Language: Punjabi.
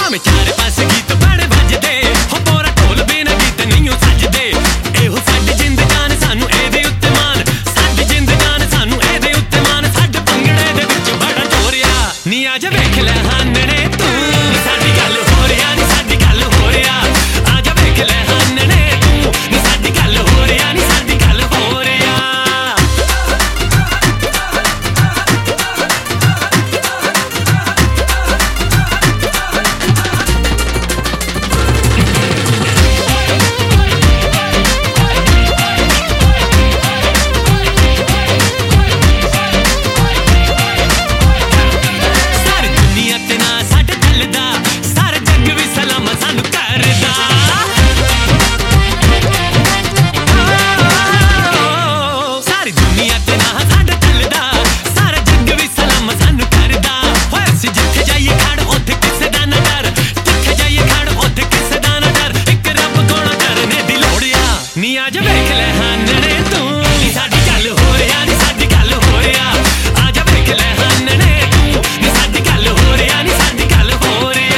ਭਾਵੇਂ ਚਾਰੇ ਪਾਸੇ ਗੀਤ ਬੜੇ ਵੱਜਦੇ ਹੋ ਪੂਰਾ ਢੋਲ ਬਿਨਾਂ ਗੀਤ ਨਹੀਂ ਸੱਜਦੇ ਇਹੋ ਸਾਡੀ ਜਿੰਦ ਜਾਨ ਸਾਨੂੰ ਇਹਦੇ ਉੱਤੇ ਮਾਣ ਸਾਡੀ ਜਿੰਦ ਜਾਨ ਸਾਨੂੰ ਇਹਦੇ ਉੱਤੇ ਮਾਣ ਸਾਡੇ ਭੰਗੜੇ ਦੇ ਵਿੱਚ ਬੜਾ ਜ਼ੋਰ ਆ ਨੀ ਆ ਜਾ ਵੇਖ ਲੈ ਹਾਨਣੇ ਤੂੰ ਸਾਡੀ ਗੱਲ ਹੋ ਰਿਹਾ ਨੀ ਸਾਡੀ ਗੱਲ ਹੋ ਰਿਹਾ ਆ ਜਾ ਵੇਖ ਲੈ ਹਾਨਣੇ ਤੂੰ ਨੀ ਸਾਡੀ ਗੱਲ ਹੋ ਰਿਹਾ ਨੀ ਸਾਡੀ ਗੱਲ ਹੋ ਰਿਹਾ ਨੀ ਆ ਜਾ ਵੇਖ ਲੈ ਹਾਨਣੇ ਤੂੰ ਨੀ ਸਾਡੀ ਗੱਲ ਹੋ ਰਿਹਾ ਨੀ ਸਾਡੀ ਗੱਲ ਹੋ ਰਿਹਾ ਆ ਜਾ ਵੇਖ ਲੈ ਹਾਨਣੇ ਤੂੰ ਨੀ ਸਾਡੀ ਗੱਲ ਹੋ ਰਿਹਾ ਨੀ ਸਾਡੀ ਗੱਲ ਹੋ ਰਿਹਾ